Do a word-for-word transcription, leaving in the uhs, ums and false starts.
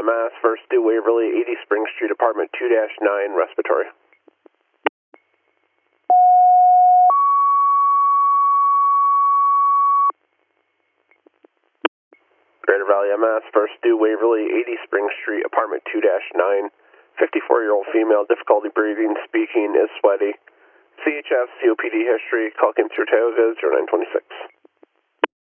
S, First Due Waverly, eighty Spring Street, Apartment two dash nine, respiratory. Greater Valley M S, First Due Waverly, eighty Spring Street, Apartment two dash nine, fifty-four-year-old female, difficulty breathing, speaking, is sweaty. C H F, C O P D history, call came through Tioga, zero nine two six.